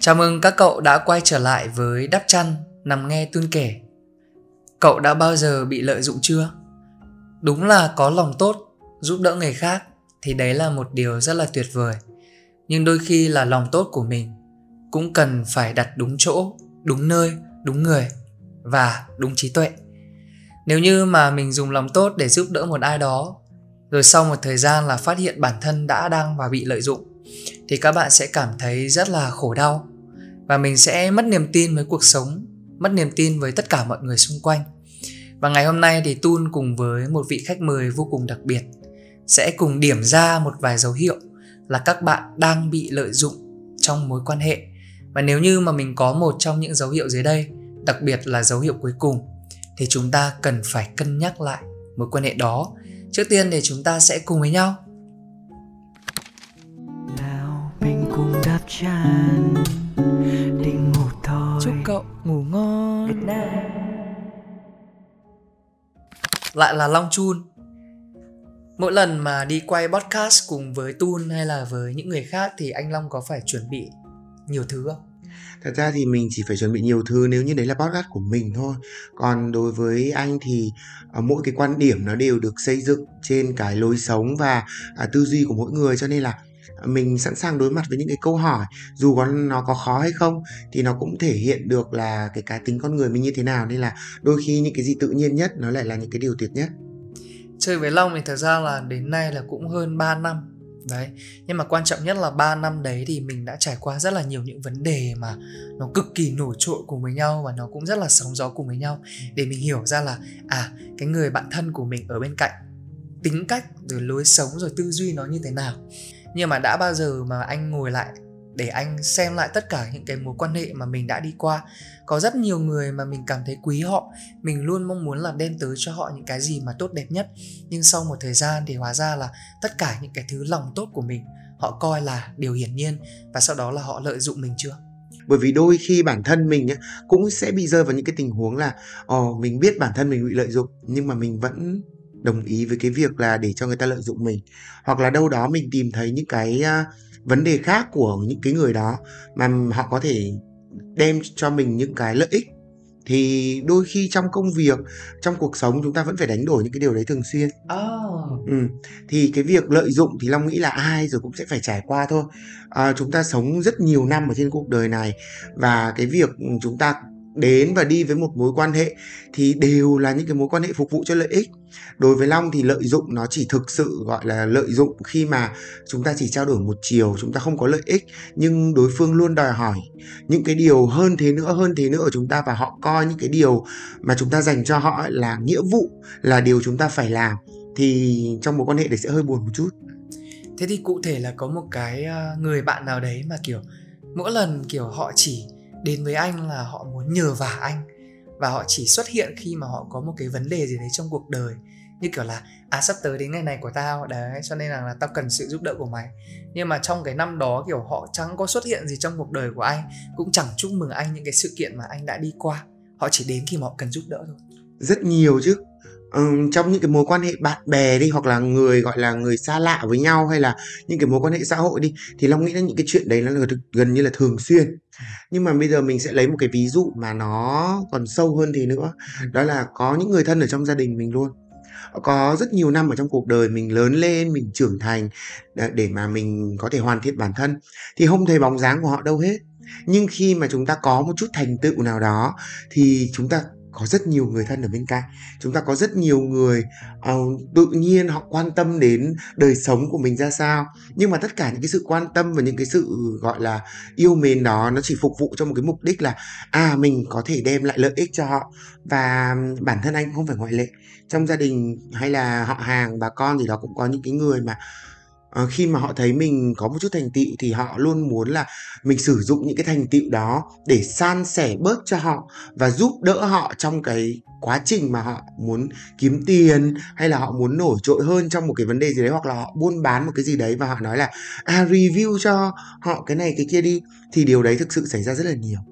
Chào mừng các cậu đã quay trở lại với Đắp Chăn nằm nghe Tun kể. Cậu đã bao giờ bị lợi dụng chưa? Đúng là có lòng tốt, giúp đỡ người khác thì đấy là một điều rất là tuyệt vời. Nhưng đôi khi là lòng tốt của mình cũng cần phải đặt đúng chỗ, đúng nơi, đúng người và đúng trí tuệ. Nếu như mà mình dùng lòng tốt để giúp đỡ một ai đó, rồi sau một thời gian là phát hiện bản thân đã đang và bị lợi dụng, thì các bạn sẽ cảm thấy rất là khổ đau. Và mình sẽ mất niềm tin với cuộc sống, mất niềm tin với tất cả mọi người xung quanh. Và ngày hôm nay thì Tun cùng với một vị khách mời vô cùng đặc biệt sẽ cùng điểm ra một vài dấu hiệu là các bạn đang bị lợi dụng trong mối quan hệ. Và nếu như mà mình có một trong những dấu hiệu dưới đây, đặc biệt là dấu hiệu cuối cùng, thì chúng ta cần phải cân nhắc lại mối quan hệ đó. Trước tiên thì chúng ta sẽ cùng với nhau. Nào mình cùng đắp chăn đi ngủ thôi. Chúc cậu ngủ ngon. Good night. Lại là Long Chun. Mỗi lần mà đi quay podcast cùng với Tun hay là với những người khác thì anh Long có phải chuẩn bị nhiều thứ không? Thật ra thì mình chỉ phải chuẩn bị nhiều thứ nếu như đấy là podcast của mình thôi. Còn đối với anh thì mỗi cái quan điểm nó đều được xây dựng trên cái lối sống và tư duy của mỗi người. Cho nên là mình sẵn sàng đối mặt với những cái câu hỏi, dù nó có khó hay không thì nó cũng thể hiện được là cái cá tính con người mình như thế nào. Nên là đôi khi những cái gì tự nhiên nhất nó lại là những cái điều tuyệt nhất. Chơi với Long thì thật ra là đến nay là cũng hơn 3 năm. Đấy, nhưng mà quan trọng nhất là 3 năm đấy thì mình đã trải qua rất là nhiều những vấn đề mà nó cực kỳ nổi trội cùng với nhau, và nó cũng rất là sóng gió cùng với nhau, để mình hiểu ra là cái người bạn thân của mình ở bên cạnh, tính cách rồi lối sống rồi tư duy nó như thế nào. Nhưng mà đã bao giờ mà anh ngồi lại để anh xem lại tất cả những cái mối quan hệ mà mình đã đi qua, có rất nhiều người mà mình cảm thấy quý họ, mình luôn mong muốn là đem tới cho họ những cái gì mà tốt đẹp nhất. Nhưng sau một thời gian thì hóa ra là tất cả những cái thứ lòng tốt của mình họ coi là điều hiển nhiên, và sau đó là họ lợi dụng mình chưa? Bởi vì đôi khi bản thân mình cũng sẽ bị rơi vào những cái tình huống là mình biết bản thân mình bị lợi dụng nhưng mà mình vẫn đồng ý với cái việc là để cho người ta lợi dụng mình. Hoặc là đâu đó mình tìm thấy những cái vấn đề khác của những cái người đó mà họ có thể đem cho mình những cái lợi ích. Thì đôi khi trong công việc, trong cuộc sống chúng ta vẫn phải đánh đổi những cái điều đấy thường xuyên. Thì cái việc lợi dụng thì Long nghĩ là ai rồi cũng sẽ phải trải qua thôi. Chúng ta sống rất nhiều năm ở trên cuộc đời này, và cái việc chúng ta đến và đi với một mối quan hệ thì đều là những cái mối quan hệ phục vụ cho lợi ích. Đối với Long thì lợi dụng nó chỉ thực sự gọi là lợi dụng khi mà chúng ta chỉ trao đổi một chiều, chúng ta không có lợi ích, nhưng đối phương luôn đòi hỏi những cái điều hơn thế nữa ở chúng ta, và họ coi những cái điều mà chúng ta dành cho họ là nghĩa vụ, là điều chúng ta phải làm, thì trong mối quan hệ đấy sẽ hơi buồn một chút. Thế thì cụ thể là có một cái người bạn nào đấy mà kiểu mỗi lần kiểu họ chỉ đến với anh là họ muốn nhờ vả anh, và họ chỉ xuất hiện khi mà họ có một cái vấn đề gì đấy trong cuộc đời, như kiểu là sắp tới đến ngày này của tao đấy, cho nên là tao cần sự giúp đỡ của mày. Nhưng mà trong cái năm đó kiểu họ chẳng có xuất hiện gì trong cuộc đời của anh, cũng chẳng chúc mừng anh những cái sự kiện mà anh đã đi qua. Họ chỉ đến khi mà họ cần giúp đỡ thôi. Rất nhiều chứ. Trong những cái mối quan hệ bạn bè đi, hoặc là người gọi là người xa lạ với nhau, hay là những cái mối quan hệ xã hội đi, thì Long nghĩ là những cái chuyện đấy nó là gần như là thường xuyên. Nhưng mà bây giờ mình sẽ lấy một cái ví dụ mà nó còn sâu hơn thế nữa. Đó là có những người thân ở trong gia đình mình luôn. Có rất nhiều năm ở trong cuộc đời mình lớn lên, mình trưởng thành để mà mình có thể hoàn thiện bản thân, thì không thấy bóng dáng của họ đâu hết. Nhưng khi mà chúng ta có một chút thành tựu nào đó thì chúng ta có rất nhiều người thân ở bên cạnh. Chúng ta có rất nhiều người tự nhiên họ quan tâm đến đời sống của mình ra sao. Nhưng mà tất cả những cái sự quan tâm và những cái sự gọi là yêu mến đó, nó chỉ phục vụ cho một cái mục đích là mình có thể đem lại lợi ích cho họ. Và bản thân anh cũng không phải ngoại lệ. Trong gia đình hay là họ hàng, bà con gì đó cũng có những cái người mà khi mà họ thấy mình có một chút thành tựu thì họ luôn muốn là mình sử dụng những cái thành tựu đó để san sẻ bớt cho họ và giúp đỡ họ trong cái quá trình mà họ muốn kiếm tiền, hay là họ muốn nổi trội hơn trong một cái vấn đề gì đấy, hoặc là họ buôn bán một cái gì đấy và họ nói là review cho họ cái này cái kia đi. Thì điều đấy thực sự xảy ra rất là nhiều.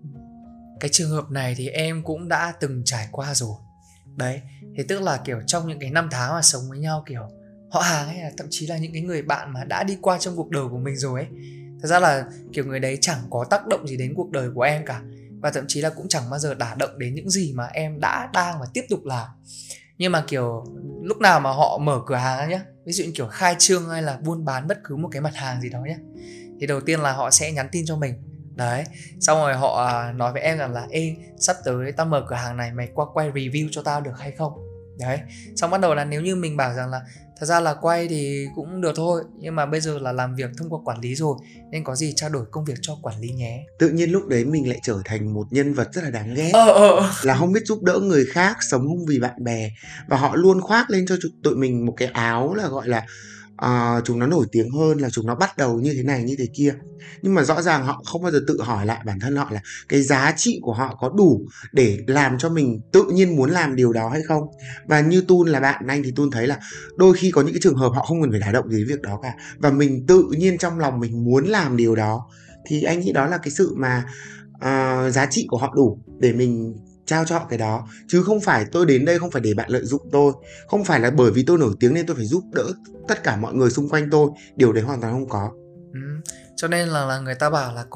Cái trường hợp này thì em cũng đã từng trải qua rồi. Đấy, thì tức là kiểu trong những cái năm tháng mà sống với nhau, kiểu họ hàng hay là thậm chí là những cái người bạn mà đã đi qua trong cuộc đời của mình rồi ấy, Thật ra là kiểu người đấy chẳng có tác động gì đến cuộc đời của em cả, và thậm chí là cũng chẳng bao giờ đả động đến những gì mà em đã, đang và tiếp tục làm. Nhưng mà kiểu lúc nào mà họ mở cửa hàng ra nhé, ví dụ như kiểu khai trương hay là buôn bán bất cứ một cái mặt hàng gì đó nhé, thì đầu tiên là họ sẽ nhắn tin cho mình. Đấy, xong rồi họ nói với em rằng là ê, sắp tới tao mở cửa hàng này, mày qua quay review cho tao được hay không. Đấy, xong bắt đầu là nếu như mình bảo rằng là thật ra là quay thì cũng được thôi, nhưng mà bây giờ là làm việc thông qua quản lý rồi, nên có gì trao đổi công việc cho quản lý nhé. Tự nhiên lúc đấy mình lại trở thành một nhân vật rất là đáng ghét, là không biết giúp đỡ người khác, sống không vì bạn bè. Và họ luôn khoác lên cho tụi mình một cái áo là gọi là chúng nó nổi tiếng hơn, là chúng nó bắt đầu như thế này như thế kia. Nhưng mà rõ ràng họ không bao giờ tự hỏi lại bản thân họ là cái giá trị của họ có đủ để làm cho mình tự nhiên muốn làm điều đó hay không. Và như Tun là bạn anh thì Tun thấy là đôi khi có những cái trường hợp họ không cần phải đả động gì đến việc đó cả, và mình tự nhiên trong lòng mình muốn làm điều đó, thì anh nghĩ đó là cái sự mà giá trị của họ đủ để mình trao cho họ cái đó. Chứ không phải tôi đến đây không phải để bạn lợi dụng tôi, không phải là bởi vì tôi nổi tiếng nên tôi phải giúp đỡ tất cả mọi người xung quanh tôi. Điều đấy hoàn toàn không có. Cho nên là người ta bảo là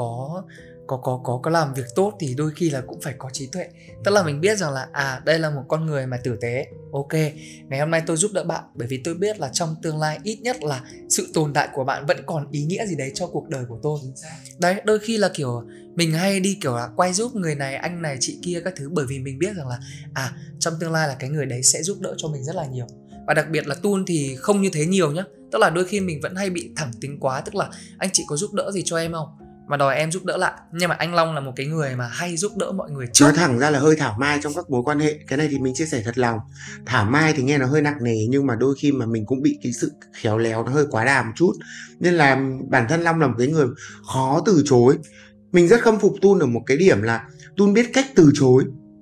có làm việc tốt thì đôi khi là cũng phải có trí tuệ. Tức là mình biết rằng là đây là một con người mà tử tế. Ok, ngày hôm nay tôi giúp đỡ bạn bởi vì tôi biết là trong tương lai ít nhất là sự tồn tại của bạn vẫn còn ý nghĩa gì đấy cho cuộc đời của tôi. Đấy, đôi khi là kiểu mình hay đi kiểu là quay giúp người này, anh này, chị kia các thứ, bởi vì mình biết rằng là trong tương lai là cái người đấy sẽ giúp đỡ cho mình rất là nhiều. Và đặc biệt là Tun thì không như thế nhiều nhá. Tức là đôi khi mình vẫn hay bị thẳng tính quá. Tức là anh chị có giúp đỡ gì cho em không, mà đòi em giúp đỡ lại. Nhưng mà anh Long là một cái người mà hay giúp đỡ mọi người trước. Nói thẳng ra là hơi thảo mai trong các mối quan hệ. Cái này thì mình chia sẻ thật lòng. Thảo mai thì nghe nó hơi nặng nề, nhưng mà đôi khi mà mình cũng bị cái sự khéo léo nó hơi quá đà một chút. Nên là bản thân Long là một cái người khó từ chối. Mình rất khâm phục Tun ở một cái điểm là Tun biết cách từ chối,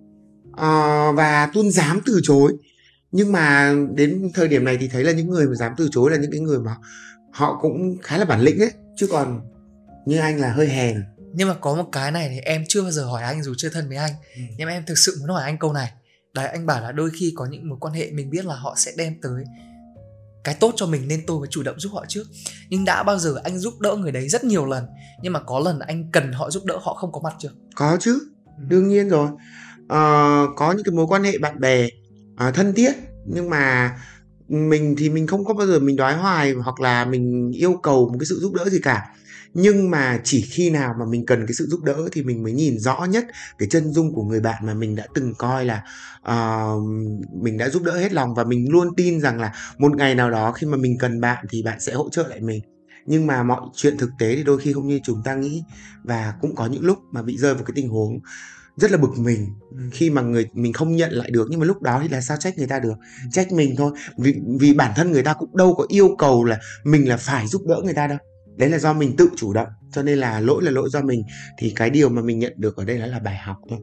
và Tun dám từ chối. Nhưng mà đến thời điểm này thì thấy là những người mà dám từ chối là những cái người mà họ cũng khá là bản lĩnh ấy. Chứ còn như anh là hơi hèn. Nhưng mà có một cái này thì em chưa bao giờ hỏi anh dù chưa thân với anh. Nhưng mà em thực sự muốn hỏi anh câu này. Đấy, anh bảo là đôi khi có những mối quan hệ mình biết là họ sẽ đem tới cái tốt cho mình nên tôi mới chủ động giúp họ trước. Nhưng đã bao giờ anh giúp đỡ người đấy rất nhiều lần, nhưng mà có lần anh cần họ giúp đỡ họ không có mặt chưa? Có chứ, đương nhiên rồi. Có những cái mối quan hệ bạn bè thân thiết, nhưng mà mình thì mình không có bao giờ mình đoái hoài hoặc là mình yêu cầu một cái sự giúp đỡ gì cả. Nhưng mà chỉ khi nào mà mình cần cái sự giúp đỡ thì mình mới nhìn rõ nhất cái chân dung của người bạn mà mình đã từng coi là mình đã giúp đỡ hết lòng. Và mình luôn tin rằng là một ngày nào đó khi mà mình cần bạn thì bạn sẽ hỗ trợ lại mình. Nhưng mà mọi chuyện thực tế thì đôi khi không như chúng ta nghĩ. Và cũng có những lúc mà bị rơi vào cái tình huống rất là bực mình khi mà mình không nhận lại được. Nhưng mà lúc đó thì là sao trách người ta được, trách mình thôi. Vì bản thân người ta cũng đâu có yêu cầu là mình là phải giúp đỡ người ta đâu. Đấy là do mình tự chủ động, cho nên là lỗi do mình. Thì cái điều mà mình nhận được ở đây là bài học thôi.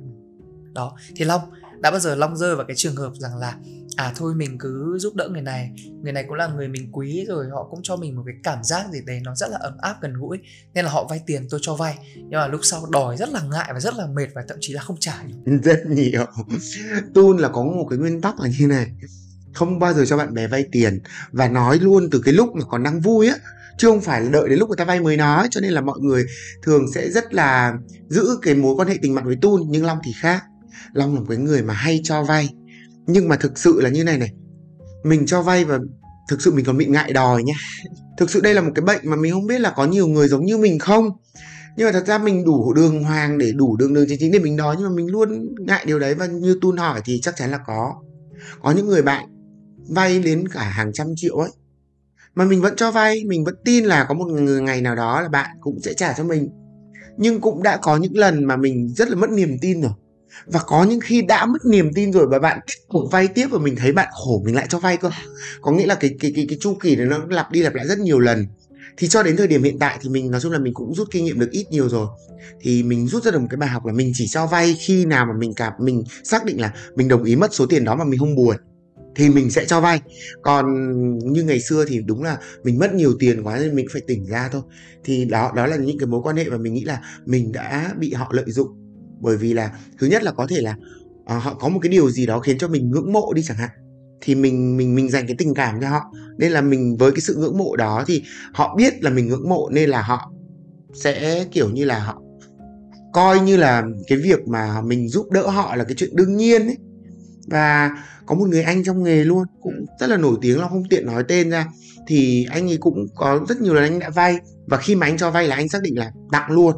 Đó, thì Long, đã bao giờ Long rơi vào cái trường hợp rằng là thôi mình cứ giúp đỡ người này cũng là người mình quý rồi, họ cũng cho mình một cái cảm giác gì đấy nó rất là ấm áp gần gũi, nên là họ vay tiền tôi cho vay, nhưng mà lúc sau đòi rất là ngại và rất là mệt và thậm chí là không trả được. Rất nhiều. Tun là có một cái nguyên tắc là như này: không bao giờ cho bạn bè vay tiền, và nói luôn từ cái lúc mà còn đang vui á, chứ không phải là đợi đến lúc người ta vay mới nói. Cho nên là mọi người thường sẽ rất là giữ cái mối quan hệ tình bạn với Tun. Nhưng Long thì khác. Long là một cái người mà hay cho vay, nhưng mà thực sự là như này, mình cho vay và thực sự mình còn bị ngại đòi nha. Thực sự đây là một cái bệnh mà mình không biết là có nhiều người giống như mình không. Nhưng mà thật ra mình đủ đường hoàng để đủ đường chính để mình đòi, nhưng mà mình luôn ngại điều đấy. Và như Tun hỏi thì chắc chắn là có những người bạn vay đến cả hàng trăm triệu ấy, mà mình vẫn cho vay. Mình vẫn tin là có một ngày nào đó là bạn cũng sẽ trả cho mình. Nhưng cũng đã có những lần mà mình rất là mất niềm tin rồi. Và có những khi đã mất niềm tin rồi và bạn tiếp tục vay tiếp, và mình thấy bạn khổ mình lại cho vay cơ. Có nghĩa là cái chu kỳ này nó lặp đi lặp lại rất nhiều lần. Thì cho đến thời điểm hiện tại thì mình nói chung là mình cũng rút kinh nghiệm được ít nhiều rồi. Thì mình rút ra được một cái bài học là mình chỉ cho vay khi nào mà mình xác định là mình đồng ý mất số tiền đó mà mình không buồn thì mình sẽ cho vay. Còn như ngày xưa thì đúng là mình mất nhiều tiền quá nên mình phải tỉnh ra thôi. Thì đó là những cái mối quan hệ mà mình nghĩ là mình đã bị họ lợi dụng. Bởi vì là thứ nhất là có thể là họ có một cái điều gì đó khiến cho mình ngưỡng mộ đi chẳng hạn, thì mình dành cái tình cảm cho họ. Nên là mình với cái sự ngưỡng mộ đó thì họ biết là mình ngưỡng mộ, nên là họ sẽ kiểu như là họ coi như là cái việc mà mình giúp đỡ họ là cái chuyện đương nhiên ấy. Và có một người anh trong nghề luôn cũng rất là nổi tiếng, là không tiện nói tên ra, thì anh ấy cũng có rất nhiều lần anh đã vay, và khi mà anh cho vay là anh xác định là tặng luôn.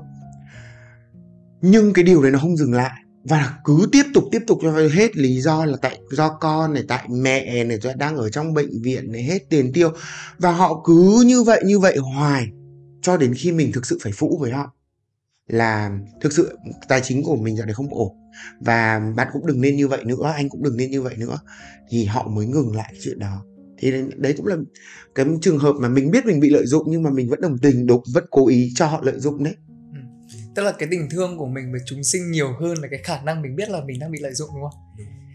Nhưng cái điều đấy nó không dừng lại, và cứ tiếp tục cho vay hết. Lý do là do con này, tại mẹ này, đang ở trong bệnh viện này, hết tiền tiêu. Và họ cứ như vậy hoài, cho đến khi mình thực sự phải phũ với họ là thực sự tài chính của mình dạo này không ổn, và bạn cũng đừng nên như vậy nữa, anh cũng đừng nên như vậy nữa, thì họ mới ngừng lại chuyện đó. Thì đấy cũng là cái trường hợp mà mình biết mình bị lợi dụng, nhưng mà mình vẫn đồng tình, vẫn cố ý cho họ lợi dụng đấy. Tức là cái tình thương của mình với chúng sinh nhiều hơn là cái khả năng mình biết là mình đang bị lợi dụng, đúng không?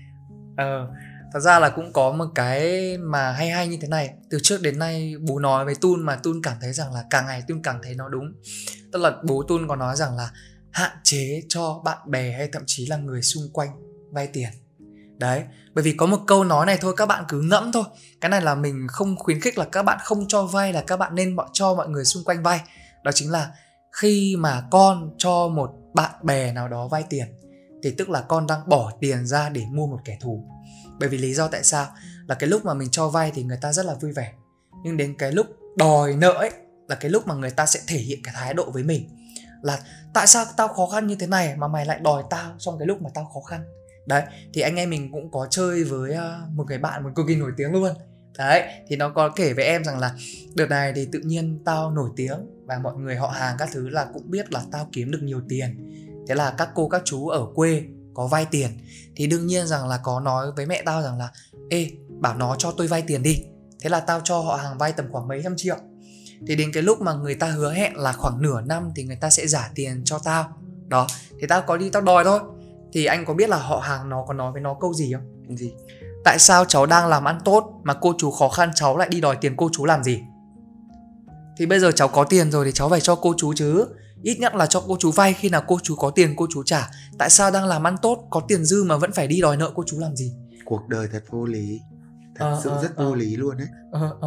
Thật ra là cũng có một cái mà hay như thế này. Từ trước đến nay bố nói với Tun mà Tun cảm thấy rằng là càng ngày Tun càng thấy nó đúng. Tức là bố Tun có nói rằng là hạn chế cho bạn bè hay thậm chí là người xung quanh vay tiền. Đấy, bởi vì có một câu nói này thôi, các bạn cứ ngẫm thôi. Cái này là mình không khuyến khích là các bạn không cho vay, là các bạn nên cho mọi người xung quanh vay. Đó chính là khi mà con cho một bạn bè nào đó vay tiền thì tức là con đang bỏ tiền ra để mua một kẻ thù. Bởi vì lý do tại sao là cái lúc mà mình cho vay thì người ta rất là vui vẻ, nhưng đến cái lúc đòi nợ ấy là cái lúc mà người ta sẽ thể hiện cái thái độ với mình là tại sao tao khó khăn như thế này mà mày lại đòi tao trong cái lúc mà tao khó khăn. Đấy, thì anh em mình cũng có chơi với một người bạn cực kỳ nổi tiếng luôn. Đấy, thì nó có kể với em rằng là đợt này thì tự nhiên tao nổi tiếng và mọi người họ hàng các thứ là cũng biết là tao kiếm được nhiều tiền. Thế là các cô các chú ở quê có vay tiền thì đương nhiên rằng là có nói với mẹ tao rằng là ê, bảo nó cho tôi vay tiền đi. Thế là tao cho họ hàng vay tầm khoảng mấy trăm triệu. Thì đến cái lúc mà người ta hứa hẹn là khoảng nửa năm thì người ta sẽ trả tiền cho tao. Đó, thì tao có đi tao đòi thôi. Thì anh có biết là họ hàng nó có nói với nó câu gì không? Gì? Tại sao cháu đang làm ăn tốt mà cô chú khó khăn cháu lại đi đòi tiền cô chú làm gì? Thì bây giờ cháu có tiền rồi thì cháu phải cho cô chú chứ. Ít nhất là cho cô chú vay, khi nào cô chú có tiền cô chú trả. Tại sao đang làm ăn tốt, có tiền dư mà vẫn phải đi đòi nợ cô chú làm gì? Cuộc đời thật vô lý. Thật sự rất vô lý luôn đấy.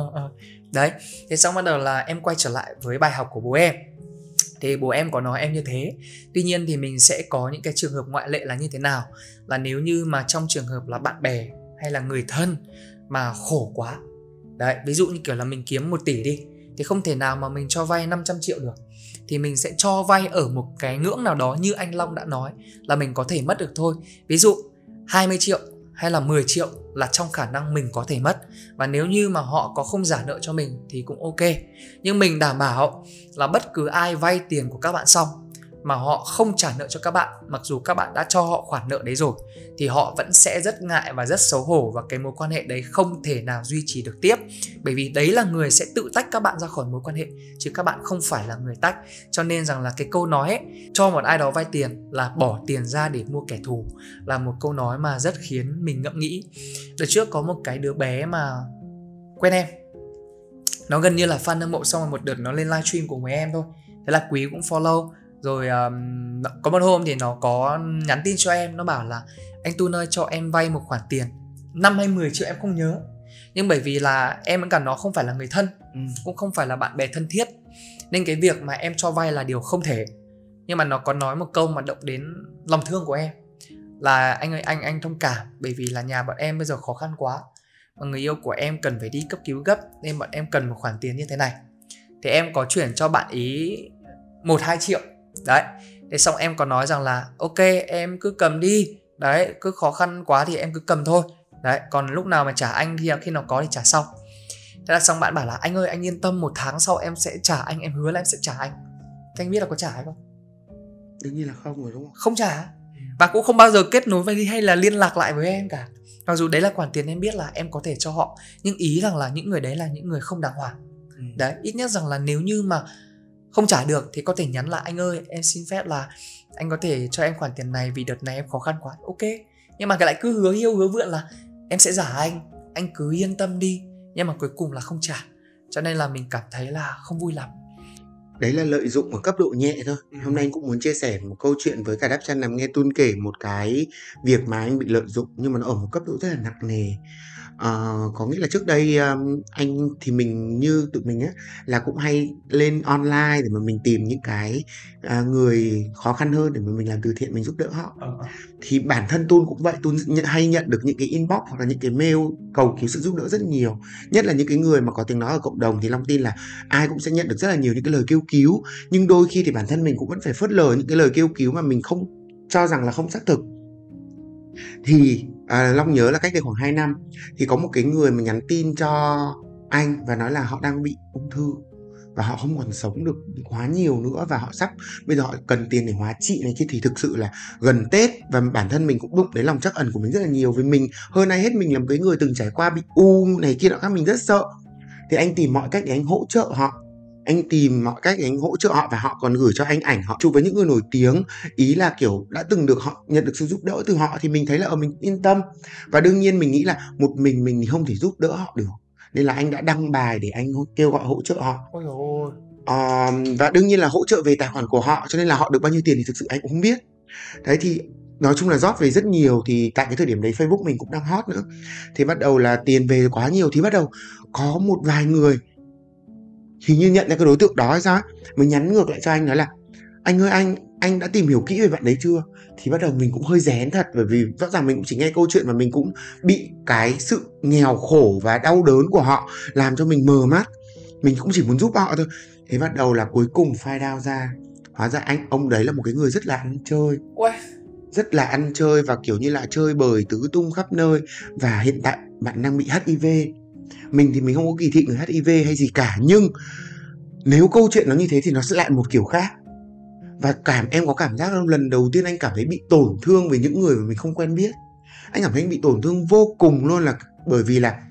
Đấy, thế xong bắt đầu là em quay trở lại với bài học của bố em. Thì bố em có nói em như thế. Tuy nhiên thì mình sẽ có những cái trường hợp ngoại lệ là như thế nào. Là nếu như mà trong trường hợp là bạn bè hay là người thân mà khổ quá. Đấy, ví dụ như kiểu là mình kiếm 1 tỷ đi, thì không thể nào mà mình cho vay 500 triệu được. Thì mình sẽ cho vay ở một cái ngưỡng nào đó như anh Long đã nói là mình có thể mất được thôi. Ví dụ 20 triệu hay là 10 triệu là trong khả năng mình có thể mất. Và nếu như mà họ có không trả nợ cho mình thì cũng ok. Nhưng mình đảm bảo là bất cứ ai vay tiền của các bạn xong mà họ không trả nợ cho các bạn, mặc dù các bạn đã cho họ khoản nợ đấy rồi, thì họ vẫn sẽ rất ngại và rất xấu hổ. Và cái mối quan hệ đấy không thể nào duy trì được tiếp. Bởi vì đấy là người sẽ tự tách các bạn ra khỏi mối quan hệ, chứ các bạn không phải là người tách. Cho nên rằng là cái câu nói ấy, cho một ai đó vay tiền là bỏ tiền ra để mua kẻ thù, là một câu nói mà rất khiến mình ngẫm nghĩ. Đợt trước có một cái đứa bé mà quen em, nó gần như là fan hâm mộ, xong rồi một đợt nó lên livestream cùng với em thôi. Thế là Quý cũng follow. Rồi có một hôm thì nó có nhắn tin cho em, nó bảo là anh Tun ơi, cho em vay một khoản tiền 5 hay 10 triệu em không nhớ. Nhưng bởi vì là em với cả nó không phải là người thân, cũng không phải là bạn bè thân thiết, nên cái việc mà em cho vay là điều không thể. Nhưng mà nó có nói một câu mà động đến lòng thương của em, là anh ơi, anh thông cảm, bởi vì là nhà bọn em bây giờ khó khăn quá và người yêu của em cần phải đi cấp cứu gấp, nên bọn em cần một khoản tiền như thế này. Thì em có chuyển cho bạn ý 1-2 triệu. Đấy, thế xong em có nói rằng là ok, em cứ cầm đi. Đấy, cứ khó khăn quá thì em cứ cầm thôi. Đấy, còn lúc nào mà trả anh thì khi nào có thì trả sau. Thế là xong bạn bảo là anh ơi, anh yên tâm, 1 tháng sau em sẽ trả anh, em hứa là em sẽ trả anh. Thế anh biết là có trả hay không? Đương nhiên là không rồi, đúng không? Không trả. Và cũng không bao giờ kết nối với hay là liên lạc lại với em cả. Mặc dù đấy là khoản tiền em biết là em có thể cho họ, nhưng ý rằng là những người đấy là những người không đàng hoàng. Đấy, ít nhất rằng là nếu như mà không trả được thì có thể nhắn lại, anh ơi, em xin phép là anh có thể cho em khoản tiền này vì đợt này em khó khăn quá. Ok. Nhưng mà cái lại cứ hứa hiu hứa vượn là em sẽ trả anh cứ yên tâm đi. Nhưng mà cuối cùng là không trả. Cho nên là mình cảm thấy là không vui lắm. Đấy là lợi dụng ở cấp độ nhẹ thôi. Hôm nay anh cũng muốn chia sẻ một câu chuyện với cả Đáp Chăn nằm nghe Tun kể một cái việc mà anh bị lợi dụng, nhưng mà nó ở một cấp độ rất là nặng nề. Có nghĩa là trước đây anh thì mình như tụi mình á là cũng hay lên online để mà mình tìm những cái người khó khăn hơn để mà mình làm từ thiện, mình giúp đỡ họ. Thì bản thân Tun cũng vậy, Tun hay nhận được những cái inbox hoặc là những cái mail cầu cứu sự giúp đỡ rất nhiều. Nhất là những cái người mà có tiếng nói ở cộng đồng thì Long tin là ai cũng sẽ nhận được rất là nhiều những cái lời kêu cứu. Nhưng đôi khi thì bản thân mình cũng vẫn phải phớt lờ những cái lời kêu cứu mà mình không cho rằng là không xác thực. Thì Long nhớ là cách đây khoảng 2 năm thì có một cái người mà nhắn tin cho anh và nói là họ đang bị ung thư và họ không còn sống được quá nhiều nữa, và họ bây giờ họ cần tiền để hóa trị này kia. Thì thực sự là gần Tết và bản thân mình cũng đụng đến lòng trắc ẩn của mình rất là nhiều, vì mình hơn ai hết mình là một cái người từng trải qua bị u này kia nọ khác, mình rất sợ. Thì anh tìm mọi cách để anh hỗ trợ họ, và họ còn gửi cho anh ảnh họ chụp với những người nổi tiếng, ý là kiểu đã từng được họ nhận được sự giúp đỡ từ họ. Thì mình thấy là mình yên tâm, và đương nhiên mình nghĩ là một mình thì không thể giúp đỡ họ được, nên là anh đã đăng bài để anh kêu gọi hỗ trợ họ. Ôi dồi ôi. Và đương nhiên là hỗ trợ về tài khoản của họ, cho nên là họ được bao nhiêu tiền thì thực sự anh cũng không biết. Đấy, thì nói chung là rót về rất nhiều. Thì tại cái thời điểm đấy Facebook mình cũng đang hot nữa, thì bắt đầu là tiền về quá nhiều, thì bắt đầu có một vài người hình như nhận ra cái đối tượng đó hay sao ấy, mình nhắn ngược lại cho anh nói là anh ơi, anh đã tìm hiểu kỹ về bạn đấy chưa? Thì bắt đầu mình cũng hơi rén thật, bởi vì rõ ràng mình cũng chỉ nghe câu chuyện mà mình cũng bị cái sự nghèo khổ và đau đớn của họ làm cho mình mờ mắt, mình cũng chỉ muốn giúp họ thôi. Thế bắt đầu là cuối cùng find out ra, hóa ra ông đấy là một cái người rất là ăn chơi. Rất là ăn chơi và kiểu như là chơi bời tứ tung khắp nơi, và hiện tại bạn đang bị HIV. Mình thì mình không có kỳ thị người HIV hay gì cả, nhưng nếu câu chuyện nó như thế thì nó sẽ lại một kiểu khác. Và em có cảm giác lần đầu tiên anh cảm thấy bị tổn thương về những người mà mình không quen biết. Anh cảm thấy anh bị tổn thương vô cùng luôn, là bởi vì là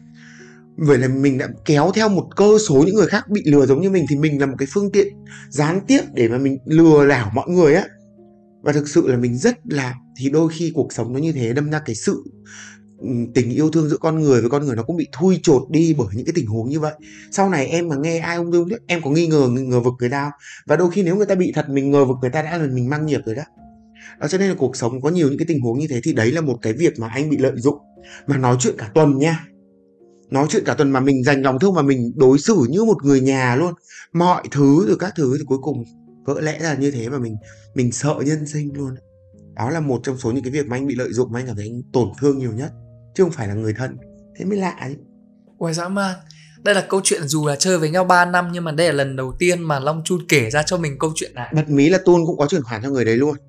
mình đã kéo theo một cơ số những người khác bị lừa giống như mình, thì mình là một cái phương tiện gián tiếp để mà mình lừa đảo mọi người á. Và thực sự là mình rất là, thì đôi khi cuộc sống nó như thế, đâm ra cái sự tình yêu thương giữa con người với con người nó cũng bị thui chột đi bởi những cái tình huống như vậy. Sau này em mà nghe ai ung dung em có nghi ngờ vực người ta, và đôi khi nếu người ta bị thật mình ngờ vực người ta đã là mình mang nghiệp rồi đó. Cho nên là cuộc sống có nhiều những cái tình huống như thế, thì đấy là một cái việc mà anh bị lợi dụng. Mà nói chuyện cả tuần nha, nói chuyện cả tuần mà mình dành lòng thương và mình đối xử như một người nhà luôn, mọi thứ rồi các thứ, thì cuối cùng vỡ lẽ ra như thế, và mình sợ nhân sinh luôn. Đó là một trong số những cái việc mà anh bị lợi dụng mà anh cảm thấy anh tổn thương nhiều nhất, chứ không phải là người thân. Thế mới lạ chứ. Ôi dã man. Đây là câu chuyện dù là chơi với nhau 3 năm, nhưng mà đây là lần đầu tiên mà Long Chun kể ra cho mình câu chuyện này. Bật mí là Tun cũng có chuyển khoản cho người đấy luôn.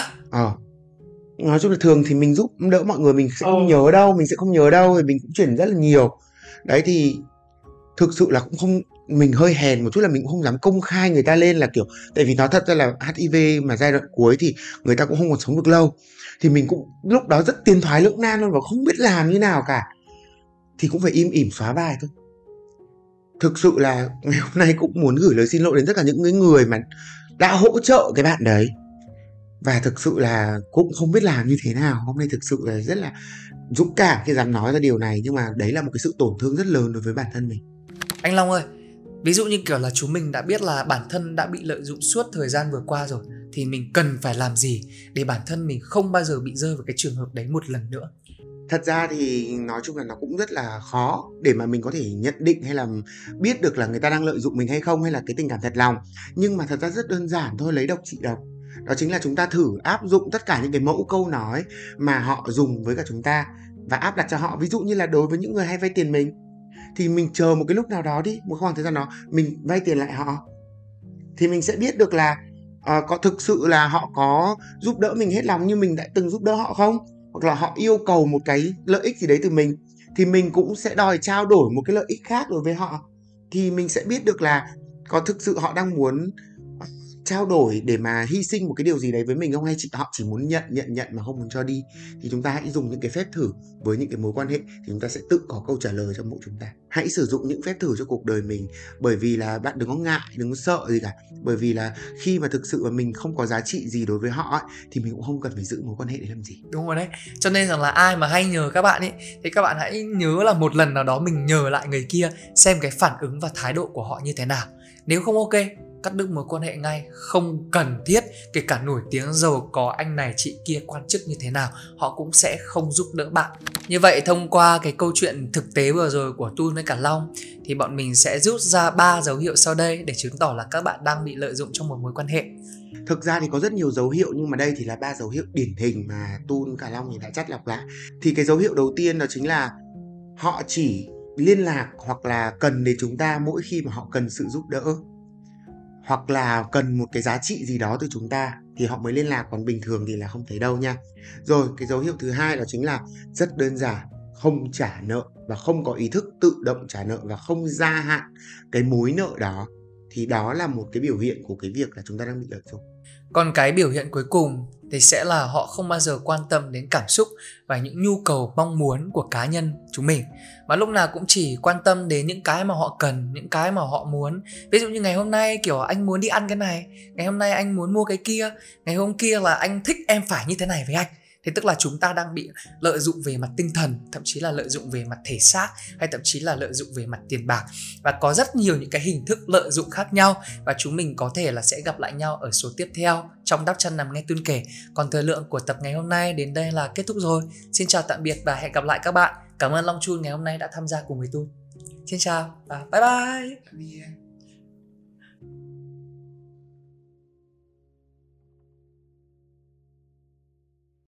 Nói chung là thường thì mình giúp đỡ mọi người mình sẽ không nhớ đâu, thì mình cũng chuyển rất là nhiều. Đấy, thì thực sự là cũng không, mình hơi hèn một chút là mình cũng không dám công khai người ta lên, là kiểu tại vì nói thật ra là HIV mà giai đoạn cuối thì người ta cũng không còn sống được lâu, thì mình cũng lúc đó rất tiến thoái lưỡng nan luôn và không biết làm như nào cả, thì cũng phải im ỉm xóa bài thôi. Thực sự là ngày hôm nay cũng muốn gửi lời xin lỗi đến tất cả những người mà đã hỗ trợ cái bạn đấy, và thực sự là cũng không biết làm như thế nào. Hôm nay thực sự là rất là dũng cảm khi dám nói ra điều này, nhưng mà đấy là một cái sự tổn thương rất lớn đối với bản thân mình. Anh Long ơi, ví dụ như kiểu là chúng mình đã biết là bản thân đã bị lợi dụng suốt thời gian vừa qua rồi, thì mình cần phải làm gì để bản thân mình không bao giờ bị rơi vào cái trường hợp đấy một lần nữa? Thật ra thì nói chung là nó cũng rất là khó để mà mình có thể nhận định hay là biết được là người ta đang lợi dụng mình hay không, hay là cái tình cảm thật lòng. Nhưng mà thật ra rất đơn giản thôi, lấy độc trị độc. Đó chính là chúng ta thử áp dụng tất cả những cái mẫu câu nói mà họ dùng với cả chúng ta và áp đặt cho họ. Ví dụ như là đối với những người hay vay tiền mình, thì mình chờ một cái lúc nào đó đi, một khoảng thời gian đó mình vay tiền lại họ, thì mình sẽ biết được là có thực sự là họ có giúp đỡ mình hết lòng như mình đã từng giúp đỡ họ không, hoặc là họ yêu cầu một cái lợi ích gì đấy từ mình, thì mình cũng sẽ đòi trao đổi một cái lợi ích khác đối với họ, thì mình sẽ biết được là có thực sự họ đang muốn trao đổi để mà hy sinh một cái điều gì đấy với mình không, hay họ chỉ muốn nhận mà không muốn cho đi. Thì chúng ta hãy dùng những cái phép thử với những cái mối quan hệ, thì chúng ta sẽ tự có câu trả lời trong bụng chúng ta. Hãy sử dụng những phép thử cho cuộc đời mình, bởi vì là bạn đừng có ngại, đừng có sợ gì cả, bởi vì là khi mà thực sự mà mình không có giá trị gì đối với họ ấy, thì mình cũng không cần phải giữ mối quan hệ để làm gì. Đúng rồi đấy. Cho nên rằng là ai mà hay nhờ các bạn ấy, thì các bạn hãy nhớ là một lần nào đó mình nhờ lại người kia, xem cái phản ứng và thái độ của họ như thế nào. Nếu không ok cắt đứt mối quan hệ ngay, không cần thiết. Kể cả nổi tiếng giàu có, anh này chị kia, quan chức như thế nào, họ cũng sẽ không giúp đỡ bạn. Như vậy thông qua cái câu chuyện thực tế vừa rồi của Tun với cả Long thì bọn mình sẽ rút ra 3 dấu hiệu sau đây để chứng tỏ là các bạn đang bị lợi dụng trong một mối quan hệ. Thực ra thì có rất nhiều dấu hiệu, nhưng mà đây thì là 3 dấu hiệu điển hình mà Tun cả Long thì đã chắt lọc lại. Thì cái dấu hiệu đầu tiên đó chính là họ chỉ liên lạc hoặc là cần đến chúng ta mỗi khi mà họ cần sự giúp đỡ, hoặc là cần một cái giá trị gì đó từ chúng ta thì họ mới liên lạc, còn bình thường thì là không thấy đâu nha. Rồi cái dấu hiệu thứ hai đó chính là rất đơn giản, không trả nợ và không có ý thức tự động trả nợ và không gia hạn cái mối nợ đó. Thì đó là một cái biểu hiện của cái việc là chúng ta đang bị lợi dụng. Còn cái biểu hiện cuối cùng thì sẽ là họ không bao giờ quan tâm đến cảm xúc và những nhu cầu mong muốn của cá nhân chúng mình, mà lúc nào cũng chỉ quan tâm đến những cái mà họ cần, những cái mà họ muốn. Ví dụ như ngày hôm nay kiểu anh muốn đi ăn cái này, ngày hôm nay anh muốn mua cái kia, ngày hôm kia là anh thích em phải như thế này với anh. Thì tức là chúng ta đang bị lợi dụng về mặt tinh thần, thậm chí là lợi dụng về mặt thể xác, hay thậm chí là lợi dụng về mặt tiền bạc. Và có rất nhiều những cái hình thức lợi dụng khác nhau, và chúng mình có thể là sẽ gặp lại nhau ở số tiếp theo trong Đắp Chăn Nằm Nghe Tun Kể. Còn thời lượng của tập ngày hôm nay đến đây là kết thúc rồi. Xin chào tạm biệt và hẹn gặp lại các bạn. Cảm ơn Long Chun ngày hôm nay đã tham gia cùng với Tun. Xin chào và bye bye.